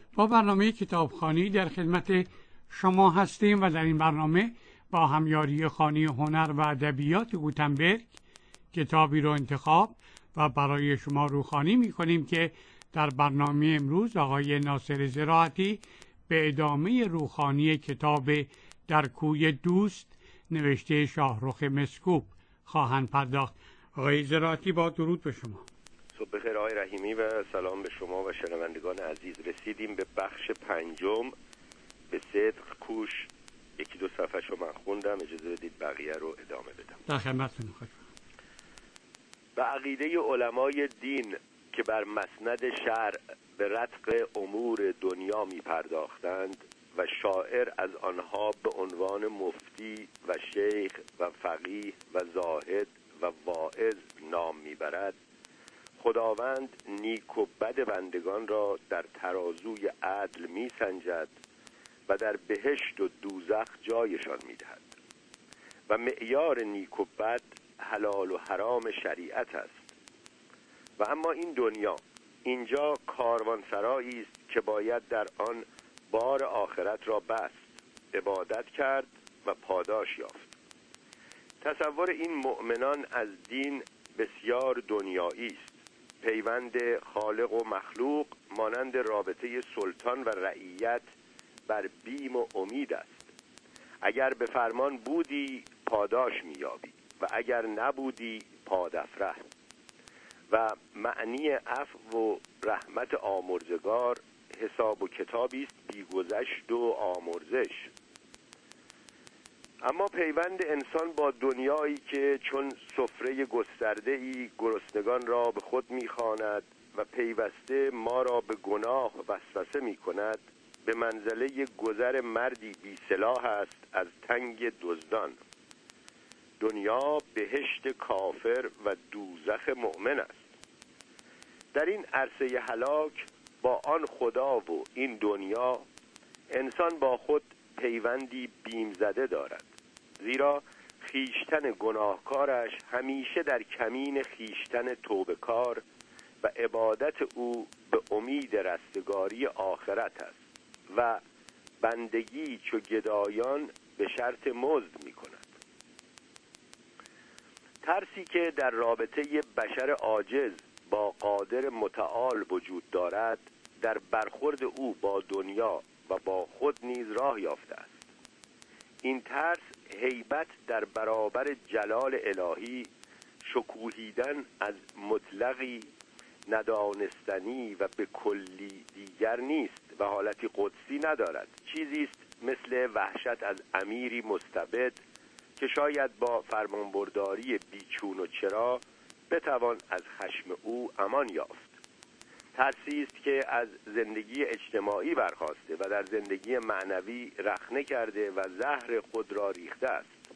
با برنامه کتابخوانی در خدمت شما هستیم و در این برنامه با همیاری خانه هنر و ادبیات گوتنبرگ کتابی رو انتخاب و برای شما روخوانی می‌کنیم که در برنامه امروز آقای ناصر زراعتی به ادامه روخوانی کتاب در کوی دوست نوشته شاهرخ مسکوب خواهند پرداخت. آقای زراعتی با درود به شما. صبح بخیر آقای رحیمی و سلام به شما و شنوندگان عزیز. رسیدیم به بخش پنجم، به صدق کوش. یکی دو صفحه‌شو من خوندم، اجازه بدید بقیه رو ادامه بدم. در خدمتتون. به عقیده علمای دین که بر مسند شرع به رتق امور دنیا می پرداختند و شاعر از آنها به عنوان مفتی و شیخ و فقیه و زاهد و واعظ نام میبرد، خداوند نیک و بد بندگان را در ترازوی عدل می سنجد و در بهشت و دوزخ جایشان می دهد و معیار نیک و بد حلال و حرام شریعت است. و اما این دنیا، اینجا کاروانسرایی است که باید در آن بار آخرت را بست، عبادت کرد و پاداش یافت. تصور این مؤمنان از دین بسیار دنیایی است. پیوند خالق و مخلوق مانند رابطه سلطان و رعیت بر بیم و امید است. اگر به فرمان بودی پاداش می‌یابی و اگر نبودی پادافره. و معنی عفو و رحمت آمرزگار حساب و کتابی است بی‌گذشت و آمرزش. اما پیوند انسان با دنیایی که چون سفره گسترده‌ای گرسنگان را به خود می‌خواند و پیوسته ما را به گناه وسوسه می‌کند، به منزله گذر مردی بی سلاح است از تنگ دزدان. دنیا بهشت کافر و دوزخ مؤمن است. در این عرصه هلاک با آن خدا و این دنیا انسان با خود پیوندی بیم زده دارد، زیرا خیشتن گناهکارش همیشه در کمین خیشتن توبه‌کار و عبادت او به امید رستگاری آخرت است و بندگی چو گدایان به شرط مزد می کند. ترسی که در رابطه بشر عاجز با قادر متعال وجود دارد، در برخورد او با دنیا و با خود نیز راه یافته است. این ترس هیبت در برابر جلال الهی، شکوهیدن از مطلقی ندانستنی و به کلی دیگر نیست و حالتی قدسی ندارد. چیزی است مثل وحشت از امیری مستبد که شاید با فرمانبرداری بیچون و چرا بتوان از خشم او امان یافت. ترسی است که از زندگی اجتماعی برخاسته و در زندگی معنوی رخنه کرده و زهر خود را ریخته است.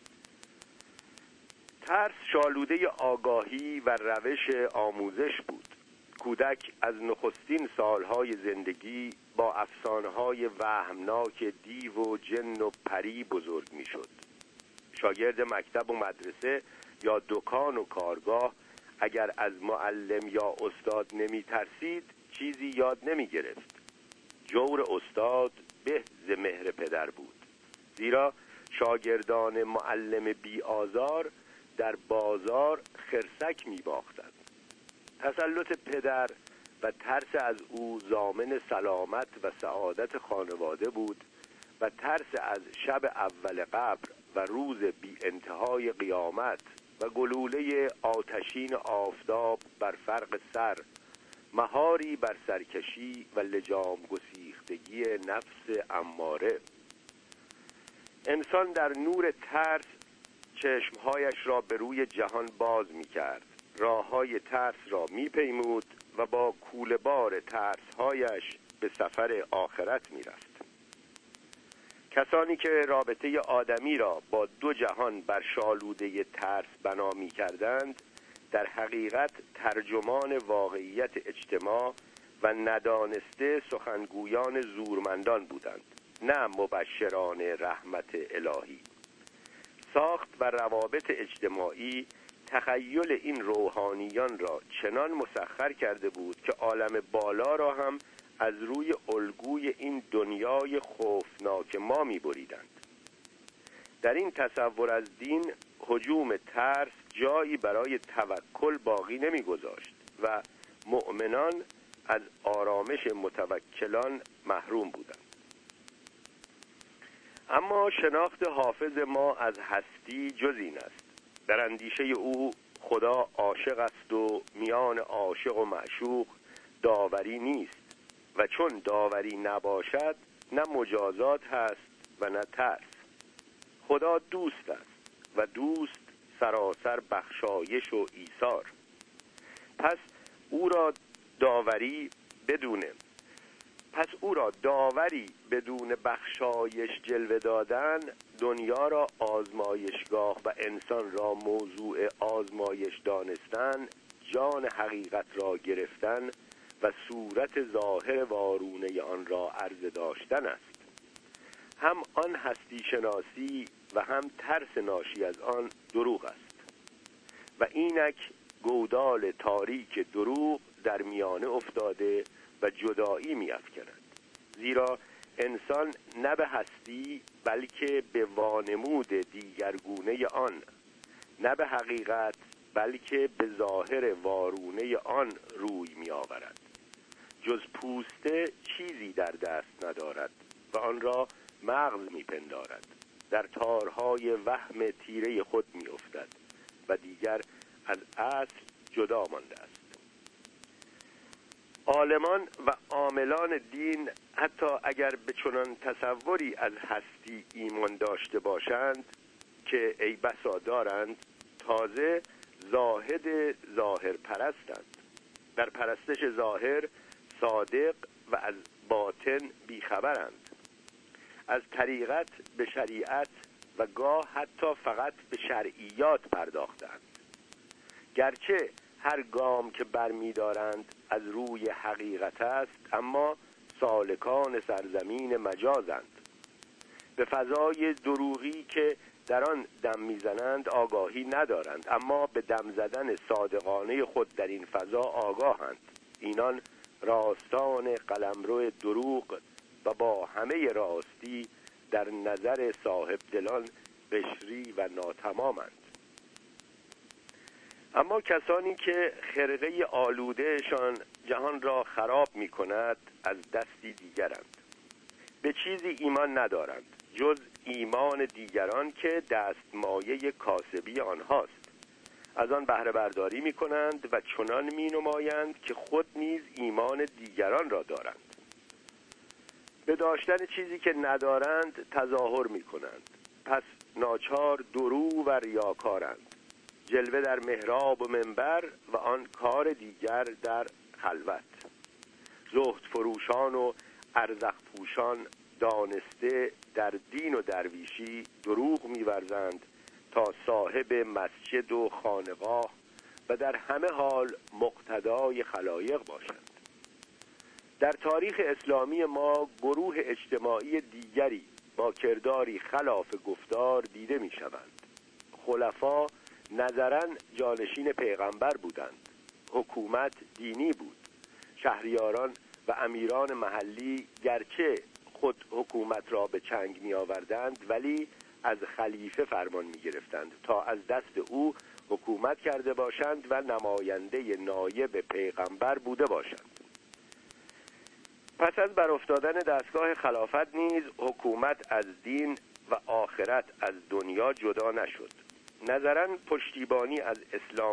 ترس شالوده آگاهی و روش آموزش بود. کودک از نخستین سالهای زندگی با افسانه‌های وهمناک دیو و جن و پری بزرگ می‌شد. شاگرد مکتب و مدرسه یا دکان و کارگاه اگر از معلم یا استاد نمی ترسید چیزی یاد نمی گرفت. جور استاد به ز مهر پدر بود، زیرا شاگردان معلم بی آزار در بازار خرسک می باختند. تسلط پدر و ترس از او ضامن سلامت و سعادت خانواده بود و ترس از شب اول قبر و روز بی انتهای قیامت و گلوله آتشین آفتاب بر فرق سر، مهاری بر سرکشی و لجام گسیختگی نفس اماره. انسان در نور ترس چشمهایش را به روی جهان باز می کرد، راههای ترس را می پیمود و با کوله بار ترسهایش به سفر آخرت می رفت. کسانی که رابطه آدمی را با دو جهان بر شالوده ترس بنا می کردند، در حقیقت ترجمان واقعیت اجتماع و ندانسته سخنگویان زورمندان بودند، نه مبشران رحمت الهی. ساخت و روابط اجتماعی تخیل این روحانیان را چنان مسخر کرده بود که عالم بالا را هم از روی الگوی این دنیای خوفناک ما می‌بریدند. در این تصور از دین هجوم ترس جایی برای توکل باقی نمی‌گذاشت و مؤمنان از آرامش متوکلان محروم بودند. اما شناخت حافظ ما از هستی جز این است. در اندیشه او خدا عاشق است و میان عاشق و معشوق داوری نیست و چون داوری نباشد نه مجازات هست و نه ترس. خدا دوست است و دوست سراسر بخشایش و ایثار. پس او را داوری بدون بخشایش جلوه دادن، دنیا را آزمایشگاه و انسان را موضوع آزمایش دانستن، جان حقیقت را گرفتن و صورت ظاهر وارونه آن را عرضه داشتن است. هم آن هستی شناسی و هم ترس ناشی از آن دروغ است و اینک گودال تاریک دروغ در میانه افتاده و جدایی می‌افکند. زیرا انسان نه به هستی بلکه به وانمود دیگرگونه آن، نه به حقیقت بلکه به ظاهر وارونه آن روی می‌آورد. جز پوسته چیزی در دست ندارد و آن را مغز می‌پندارد. در تارهای وهم تیره خود می‌افتد و دیگر از اصل جدا مانده است. عالمان و عاملان دین حتی اگر به چنان تصوری از هستی ایمان داشته باشند که ای بسا دارند، تازه زاهد ظاهر پرستند. در پرستش ظاهر صادق و از باطن بیخبرند. از طریقت به شریعت و گاه حتی فقط به شرعیات پرداختند. گرچه هر گام که برمی‌دارند از روی حقیقت است، اما سالکان سرزمین مجازند. به فضای دروغی که در آن دم میزنند آگاهی ندارند، اما به دم زدن صادقانه خود در این فضا آگاهند. اینان راستان قلمرو دروغ و با همه راستی در نظر صاحب دلان قشری و ناتمامند. اما کسانی که خرقه آلودهشان جهان را خراب می کند از دستی دیگرند. به چیزی ایمان ندارند جز ایمان دیگران که دستمایه کاسبی آنهاست. از آن بهره برداری می کنند و چنان می نمایند که خود نیز ایمان دیگران را دارند. به داشتن چیزی که ندارند تظاهر می کنند. پس ناچار درو و ریاکارند. جلوه در محراب و منبر و آن کار دیگر در خلوت. زهد فروشان و ارزخ پوشان دانسته در دین و درویشی دروغ می‌ورزند تا صاحب مسجد و خانقاه و در همه حال مقتدای خلایق باشند. در تاریخ اسلامی ما گروه اجتماعی دیگری با کرداری خلاف گفتار دیده می‌شوند. خلفا نظراً جانشین پیغمبر بودند. حکومت دینی بود. شهریاران و امیران محلی گرچه خود حکومت را به چنگ می آوردند ولی از خلیفه فرمان می گرفتند تا از دست او حکومت کرده باشند و نماینده نایب پیغمبر بوده باشند. پس از برافتادن دستگاه خلافت نیز حکومت از دین و آخرت از دنیا جدا نشد. نظراً پشتیبانی از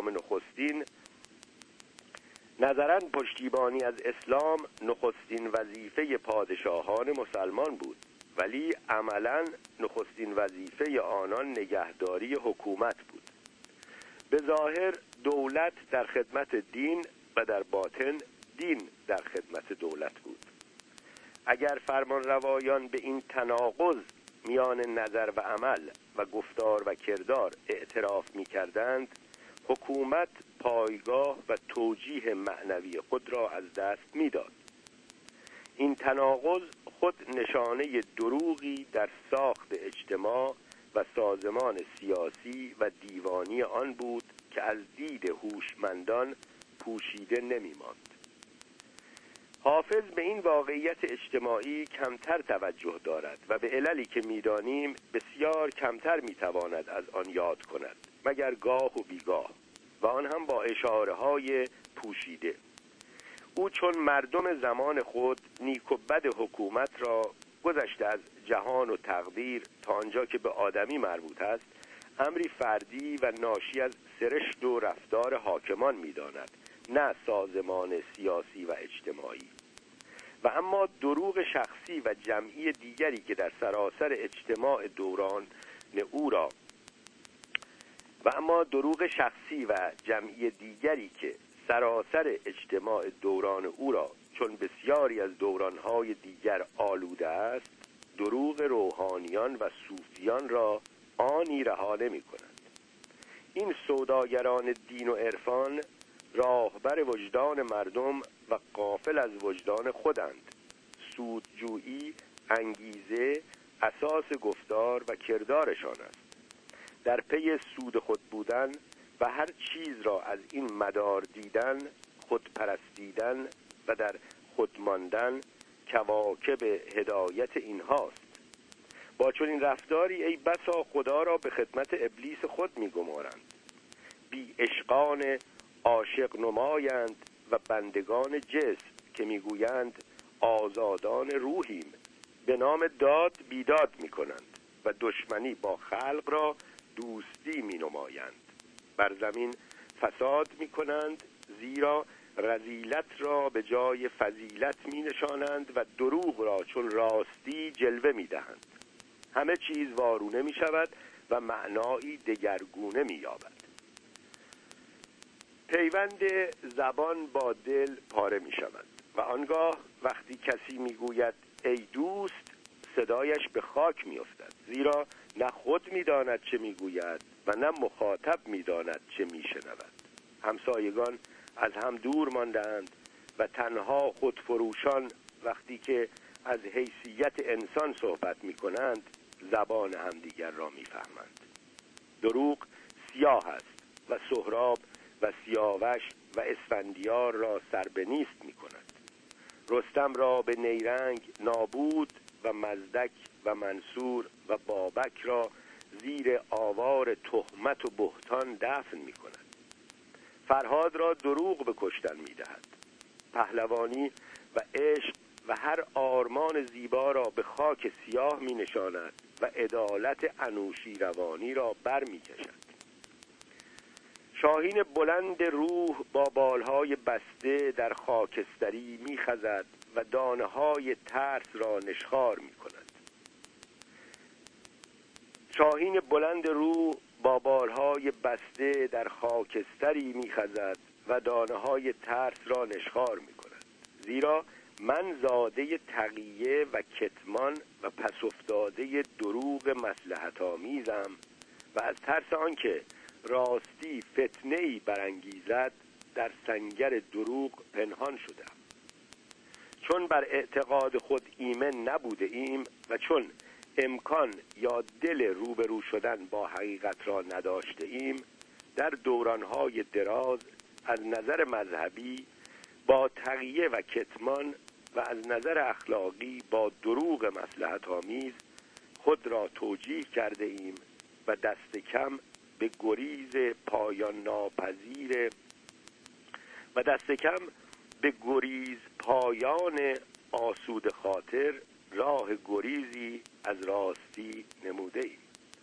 اسلام نخستین وظیفه پادشاهان مسلمان بود، ولی عملاً نخستین وظیفه آنان نگهداری حکومت بود. به ظاهر دولت در خدمت دین و در باطن دین در خدمت دولت بود. اگر فرمانروایان به این تناقض میان نظر و عمل و گفتار و کردار اعتراف می‌کردند، حکومت پایگاه و توجیه معنوی خود را از دست می‌داد. این تناقض خود نشانه دروغی در ساخت اجتماع و سازمان سیاسی و دیوانی آن بود که از دید هوشمندان پوشیده نمی‌ماند. حافظ به این واقعیت اجتماعی کمتر توجه دارد و به عللی که می‌دانیم بسیار کمتر می‌تواند از آن یاد کند، مگر گاه و بیگاه، و آن هم با اشاره‌های پوشیده. او چون مردم زمان خود نیک و بد حکومت را گذشته از جهان و تقدیر تا آنجا که به آدمی مربوط است امری فردی و ناشی از سرشت و رفتار حاکمان می‌داند، نه سازمان سیاسی و اجتماعی. و اما دروغ شخصی و جمعی دیگری که در سراسر اجتماع دوران او را چون بسیاری از دورانهای دیگر آلوده است، دروغ روحانیان و صوفیان را آنی رها نمی‌کنند. این سوداگران دین و عرفان راهبر وجدان مردم و غافل از وجدان خودند. سودجویی انگیزه اساس گفتار و کردارشان است. در پی سود خود بودن و هر چیز را از این مدار دیدن، خودپرستیدن و در خود ماندن کواکب هدایت اینهاست. با چنین رفتاری ای بسا خدا را به خدمت ابلیس خود می‌گمارند. بی عشقان عاشق نمایند و بندگان جسم که میگویند آزادان روحیم، به نام داد بیداد میکنند و دشمنی با خلق را دوستی مینمایند. بر زمین فساد میکنند، زیرا رذیلت را به جای فضیلت مینشانند و دروغ را چون راستی جلوه میدهند. همه چیز وارونه میشود و معنایی دگرگونه مییابد. پیوند زبان با دل پاره می شود و آنگاه وقتی کسی می گوید ای دوست، صدایش به خاک می افتد، زیرا نه خود می داند چه می گوید و نه مخاطب می داند چه می شنود. همسایگان از هم دور ماندند و تنها خودفروشان وقتی که از حیثیت انسان صحبت می کنند زبان همدیگر را می فهمند. دروغ سیاه است و سهراب و سیاوش و اسفندیار را سر به نیست می کند. رستم را به نیرنگ نابود و مزدک و منصور و بابک را زیر آوار تهمت و بهتان دفن می کند. فرهاد را دروغ به کشتن می دهد. پهلوانی و عشق و هر آرمان زیبا را به خاک سیاه می نشاند و عدالت انوشیروانی را بر می کشد. شاهین بلند روح با بالهای بسته در خاکستری می‌خزد و دانه‌های ترس را نشخوار می‌کند. شاهین بلند روح با بالهای بسته در خاکستری می‌خزد و دانه‌های ترس را نشخوار می‌کند. زیرا من زاده تقیه و کتمان و پس افتاده دروغ مصلحت‌آمیزم و از ترس آنکه راستی فتنه‌ای برانگیزد در سنگر دروغ پنهان شدم. چون بر اعتقاد خود ایمن نبوده ایم و چون امکان یا دل روبرو شدن با حقیقت را نداشته ایم، در دورانهای دراز از نظر مذهبی با تقیه و کتمان و از نظر اخلاقی با دروغ مصلحت‌آمیز خود را توجیه کرده ایم و دست کم به گریز پایان آسود خاطر راه گریزی از راستی نموده ایم.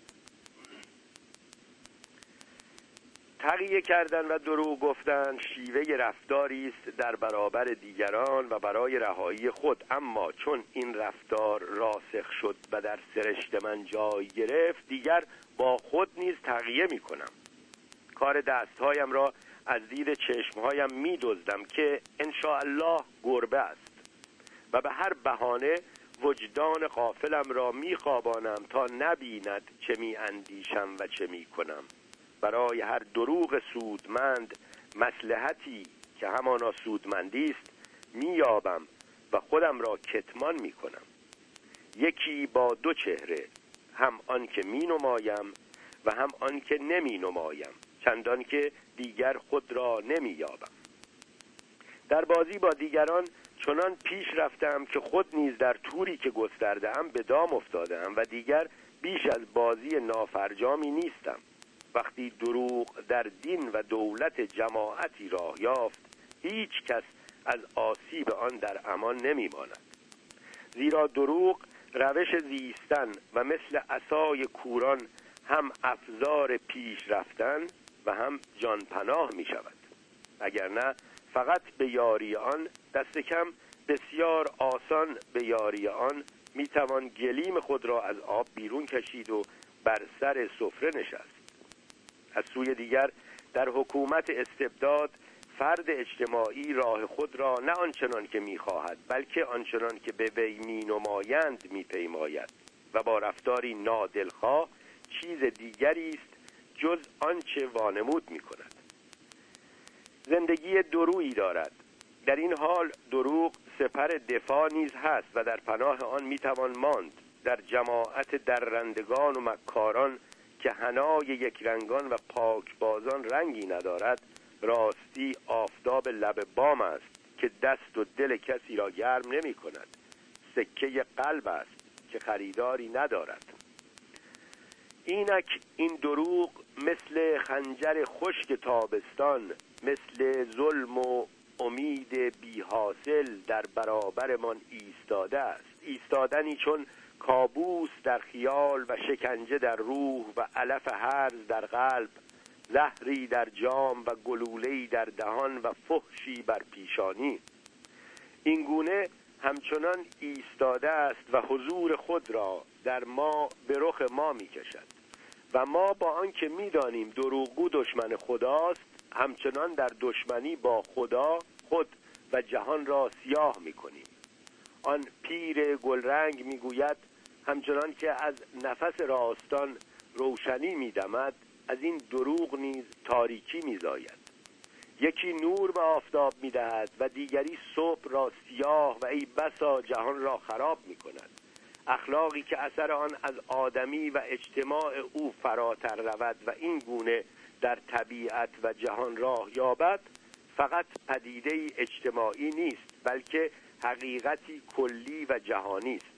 تقیه کردن و دروغ گفتن شیوه رفتاری است در برابر دیگران و برای رهایی خود، اما چون این رفتار راسخ شد و در سرشت من جای گرفت، دیگر با خود نیز تقیه می کنم. کار دستهایم را از دید چشمهایم می دزدم که انشاءالله گربه است و به هر بهانه وجدان غافلم را می خوابانم تا نبیند چه می اندیشم و چه می کنم. برای هر دروغ سودمند مصلحتی که همانا سودمندی است میابم و خودم را کتمان میکنم. یکی با دو چهره، هم آن که می نمایم و هم آن که نمی نمایم، چندان که دیگر خود را نمی یابم. در بازی با دیگران چنان پیش رفتم که خود نیز در توری که گسترده‌ام به دام افتادم و دیگر بیش از بازی نافرجامی نیستم. وقتی دروغ در دین و دولت جماعتی راه یافت، هیچ کس از آسیب آن در امان نمی‌ماند. زیرا دروغ روش زیستن و مثل عصای کوران هم افزار پیش رفتن و هم جان پناه می شود. اگر نه فقط به یاری آن، دست کم بسیار آسان به یاری آن می توان گلیم خود را از آب بیرون کشید و بر سر سفره نشست. از سوی دیگر در حکومت استبداد فرد اجتماعی راه خود را نه آنچنان که می‌خواهد بلکه آنچنان که به وی می‌نمایند می‌پیماید و با رفتاری نادلخواه چیز دیگری است جز آنچه وانمود می‌کند. زندگی دورویی دارد. در این حال دروغ سپر دفاع نیز هست و در پناه آن می‌توان ماند. در جماعت درندگان و مکاران که حنای یک رنگان و پاکبازان رنگی ندارد، راستی آفتاب لب بام است که دست و دل کسی را گرم نمی کند. سکه قلب است که خریداری ندارد. اینک این دروغ مثل خنجر خشک تابستان، مثل ظلم و امید بی حاصل در برابرمان ایستاده است. ایستادنی چون کابوس در خیال و شکنجه در روح و علف هرز در قلب، زهری در جام و گلوله‌ای در دهان و فحشی بر پیشانی. این گونه همچنان ایستاده است و حضور خود را در ما به رخ ما می کشد و ما با آنکه می دانیم دروغگو دشمن خداست، همچنان در دشمنی با خدا خود و جهان را سیاه می کنیم. آن پیر گلرنگ می گوید همچنان که از نفس راستان روشنی می دمد، از این دروغ نیز تاریکی می زاید. یکی نور به آفتاب می دهد و دیگری صبح را سیاه و ای بسا جهان را خراب می کند. اخلاقی که اثر آن از آدمی و اجتماع او فراتر رود و این گونه در طبیعت و جهان راه یابد، فقط پدیده اجتماعی نیست بلکه حقیقتی کلی و جهانی است.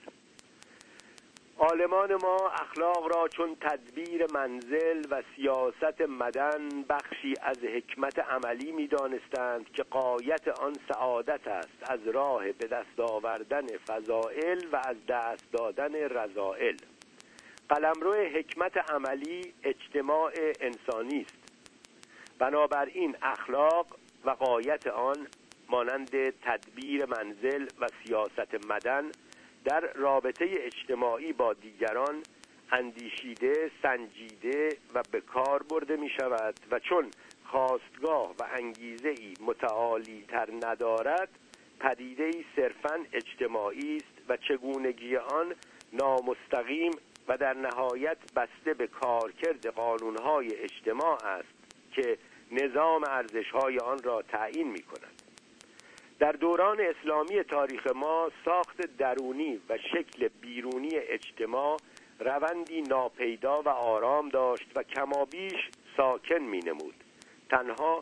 عالمان ما اخلاق را چون تدبیر منزل و سیاست مدن بخشی از حکمت عملی می دانستند که غایت آن سعادت است از راه به دست آوردن فضائل و از دست دادن رذائل. قلمرو حکمت عملی اجتماع انسانی است. بنابراین اخلاق و غایت آن مانند تدبیر منزل و سیاست مدن در رابطه اجتماعی با دیگران اندیشیده، سنجیده و به کار برده می شود و چون خواستگاه و انگیزه‌ای متعالی تر ندارد، پدیده‌ای صرفاً اجتماعی است و چگونگی آن نامستقیم و در نهایت بسته به کارکرد قانون‌های اجتماع است که نظام ارزش‌های آن را تعیین می‌کند. در دوران اسلامی تاریخ ما ساخت درونی و شکل بیرونی اجتماع روندی ناپیدا و آرام داشت و کمابیش ساکن می‌نمود. تنها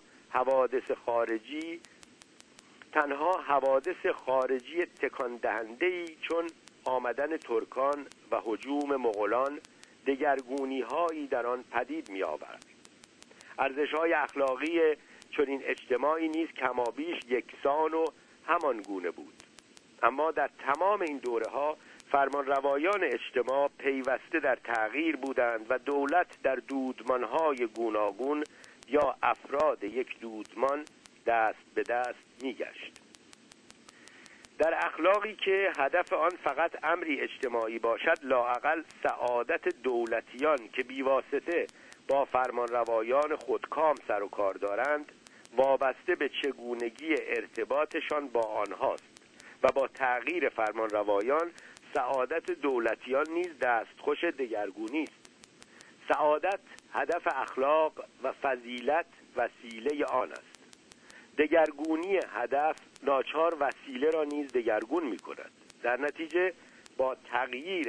حوادث خارجی تکان دهنده‌ای چون آمدن ترکان و هجوم مغولان دگرگونی‌هایی در آن پدید می‌آورد. ارزش‌های اخلاقی چون این اجتماعی نیز کمابیش یکسان و همان گونه بود. اما در تمام این دوره‌ها فرمانروایان اجتماع پیوسته در تغییر بودند و دولت در دودمان‌های گوناگون یا افراد یک دودمان دست به دست می‌گشت. در اخلاقی که هدف آن فقط امری اجتماعی باشد، لااقل سعادت دولتیان که بیواسطه با فرمانروایان خودکام سر و کار دارند وابسته به چگونگی ارتباطشان با آنهاست و با تغییر فرمانروایان سعادت دولتیان نیز دستخوش دگرگونی است. سعادت هدف اخلاق و فضیلت وسیله آن است. دگرگونی هدف ناچار وسیله را نیز دگرگون می کند. در نتیجه با تغییر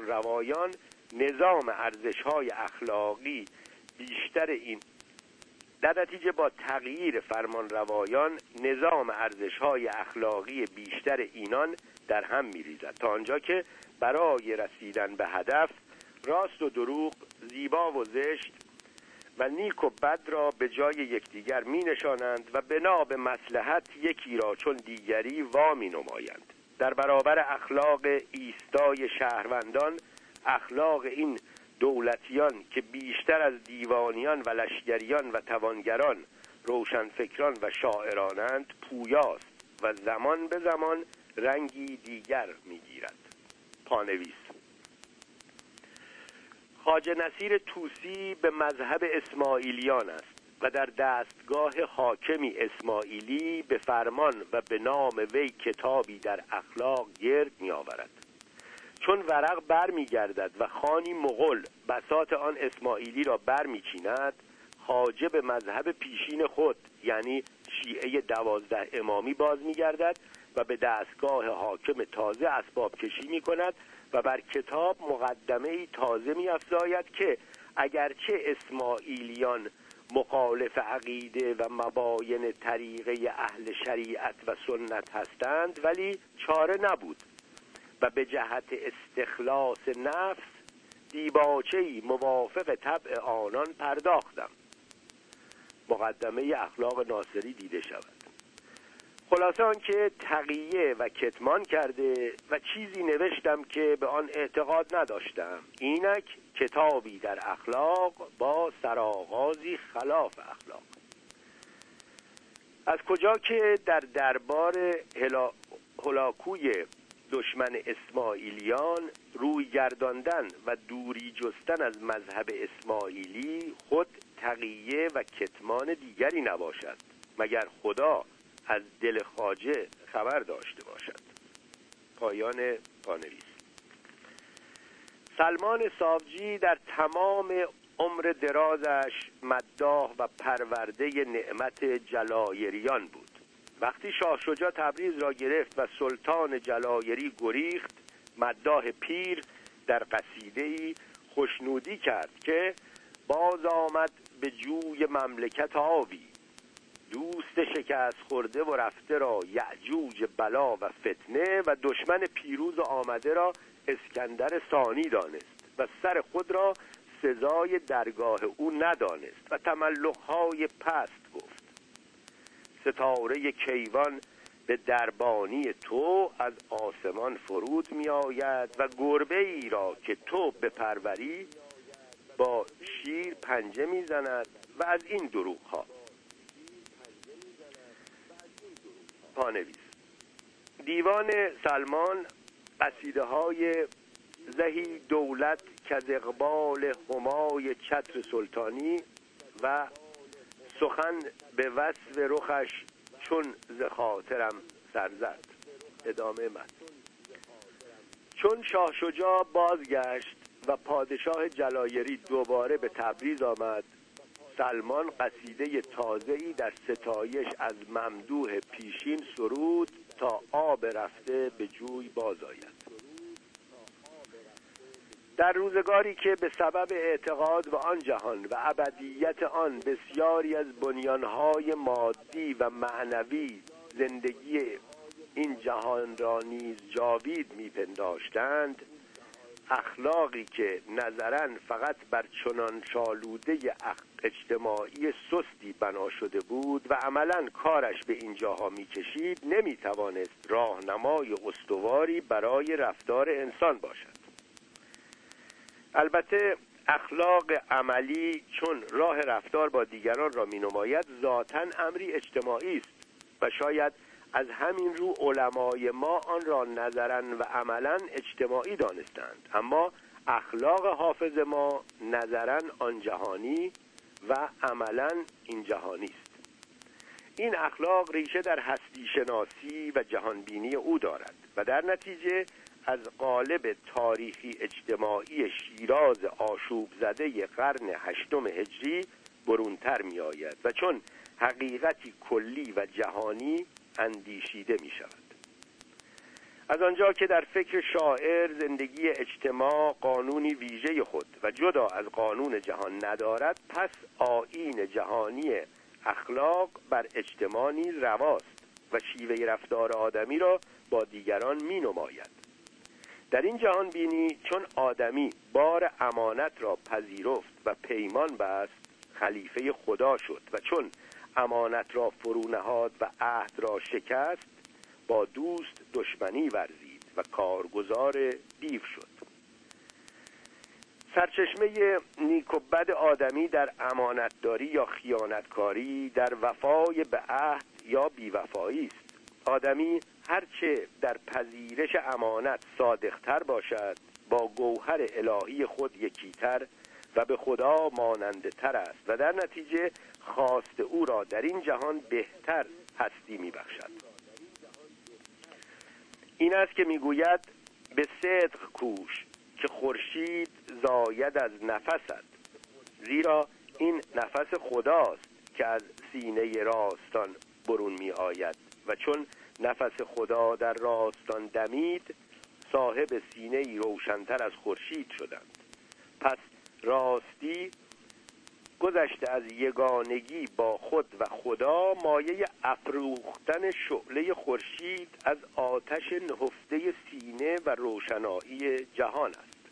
فرمانروایان نظام ارزش‌های اخلاقی بیشتر این در نتیجه با تغییر فرمانروایان نظام ارزش‌های اخلاقی بیشتر اینان در هم می‌ریزد تا آنجا که برای رسیدن به هدف راست و دروغ، زیبا و زشت و نیک و بد را به جای یکدیگر می‌نشانند و بنا به مصلحت یکی را چون دیگری وامی نمایند. در برابر اخلاق ایستای شهروندان، اخلاق این دولتیان که بیشتر از دیوانیان و لشگریان و توانگران، روشنفکران و شاعرانند، پویاست و زمان به زمان رنگی دیگر می‌گیرد. پانویس: خواجه نصیر طوسی به مذهب اسماعیلیان است و در دستگاه حاکمی اسماعیلی به فرمان و به نام وی کتابی در اخلاق گرد می‌آورد. چون ورق بر می‌گردد و خانی مغول بساط آن اسماعیلی را بر می‌چیند، خواجه به مذهب پیشین خود یعنی شیعه 12 امامی باز می‌گردد و به دستگاه حاکم تازه اسباب کشی می‌کند و بر کتاب مقدمه‌ای تازه می‌افزاید که اگرچه اسماعیلیان مخالف عقیده و مباین طریقه اهل شریعت و سنت هستند، ولی چاره نبود و به جهت استخلاص نفس دیباچه‌ای موافق طبع آنان پرداختم. مقدمه اخلاق ناصری دیده شود. خلاصه آنکه تقیه و کتمان کرده و چیزی نوشتم که به آن اعتقاد نداشتم، اینک کتابی در اخلاق با سرآغازی خلاف اخلاق. از کجا که در دربار هلاکوی دشمن اسماعیلیان روی گرداندن و دوری جستن از مذهب اسماعیلی خود تقیه و کتمان دیگری نباشد مگر خدا از دل خواجه خبر داشته باشد. پایان پانویس. سلمان ساوجی در تمام عمر درازش مداح و پرورده نعمت جلایریان بود. وقتی شاه شجاع تبریز را گرفت و سلطان جلایری گریخت، مداح پیر در قصیده‌ای خوشنودی کرد که باز آمد به جوی مملکت آوی، دوست شکست خورده و رفته را یأجوج بلا و فتنه و دشمن پیروز و آمده را اسکندر ثانی دانست و سر خود را سزای درگاه او ندانست و تملق‌های پست گفت. ستاره کیوان به دربانی تو از آسمان فرود می آید و گربه ای را که تو بپروری با شیر پنجه می زند و از این دروغ ها. پانویس. دیوان سلمان قصیده های زهی دولت کز اقبال همای چتر سلطانی و سخن به وصف رخش چون ز خاطرم سرزد. ادامه متن. چون شاه شجاع بازگشت و پادشاه جلایری دوباره به تبریز آمد، سلمان قصیده تازه‌ای در ستایش از ممدوح پیشین سرود تا آب رفته به جوی باز آید. در روزگاری که به سبب اعتقاد به آن جهان و ابدیت آن بسیاری از بنیانهای مادی و معنوی زندگی این جهان را نیز جاوید می‌پنداشتند، اخلاقی که نظراً فقط بر چنان شالوده اجتماعی سستی بنا شده بود و عملاً کارش به اینجاها می‌کشید، نمی‌توانست راهنمای استواری برای رفتار انسان باشد. البته اخلاق عملی چون راه رفتار با دیگران را می‌نماید، ذاتاً امری اجتماعی است و شاید از همین رو علمای ما آن را نظراً و عملاً اجتماعی دانستند، اما اخلاق حافظ ما نظراً آن جهانی و عملاً این جهانی است. این اخلاق ریشه در هستی شناسی و جهانبینی او دارد و در نتیجه از قالب تاریخی اجتماعی شیراز آشوب زده قرن 8 هجری برونتر می آید و چون حقیقتی کلی و جهانی اندیشیده می شود. از آنجا که در فکر شاعر زندگی اجتماع قانونی ویژه خود و جدا از قانون جهان ندارد، پس آیین جهانی اخلاق بر اجتماع نیز رواست و شیوه رفتار آدمی را با دیگران می نماید. در این جهان بینی چون آدمی بار امانت را پذیرفت و پیمان بست، خلیفه خدا شد و چون امانت را فرو نهاد و عهد را شکست، با دوست دشمنی ورزید و کارگزار دیو شد. سرچشمه نیک و بد آدمی در امانتداری یا خیانتکاری، در وفای به عهد یا بیوفایی است. آدمی هرچه در پذیرش امانت صادقتر باشد، با گوهر الهی خود یکیتر و به خدا ماننده تر است و در نتیجه خواست او را در این جهان بهتر هستی می بخشد. این است که میگوید به صدق کوش که خورشید زاید از نفست، زیرا این نفس خداست که از سینه راستان برون می آید و چون نفس خدا در راستان دمید، صاحب سینه‌ای روشن‌تر از خورشید شدند. پس راستی گذشته از یگانگی با خود و خدا، مایه افروختن شعله خورشید از آتش نهفته سینه و روشنایی جهان است.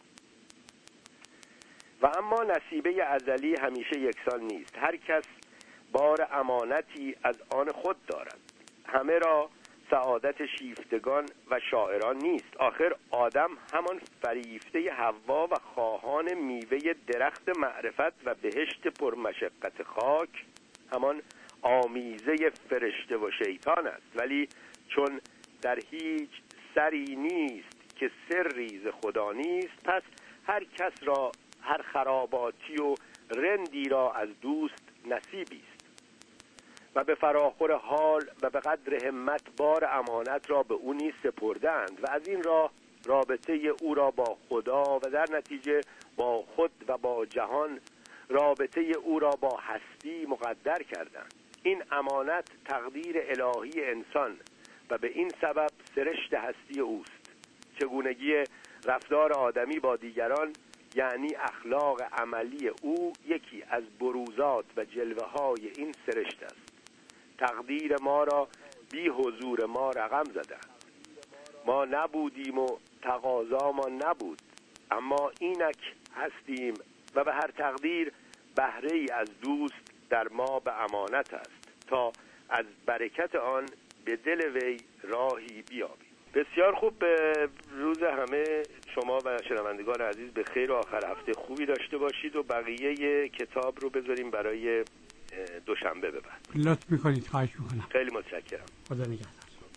و اما نصیبه ازلی همیشه یکسان نیست. هر کس بار امانتی از آن خود دارد. همه را سعادت شیفتگان و شاعران نیست. آخر آدم همان فریفته حوا و خواهان میوه درخت معرفت و بهشت پرمشقت خاک، همان آمیزه فرشته و شیطان است. ولی چون در هیچ سری نیست که سری ز خدا نیست، پس هر کس را هر خراباتی و رندی را از دوست نصیبی است و به فراخور حال و به قدر همت بار امانت را به او نیز سپردند و از این راه رابطه او را با خدا و در نتیجه با خود و با جهان رابطه او را با هستی مقدر کردند. این امانت تقدیر الهی انسان و به این سبب سرشت هستی اوست. چگونگی رفتار آدمی با دیگران یعنی اخلاق عملی او یکی از بروزات و جلوه های این سرشت است. تقدیر ما را بی حضور ما رقم زدند. ما نبودیم و تقاضا ما نبود، اما اینک هستیم و به هر تقدیر بهره ای از دوست در ما به امانت است تا از برکت آن به دل وی راهی بیابیم. بسیار خوب. به روز همه شما و شنوندگان عزیز به خیر و آخر هفته خوبی داشته باشید و بقیه کتاب رو بذاریم برای دوشنبه به بعد. لطف میکنید. خواهش میکنم. خیلی متشکرم. خدا نگهدار.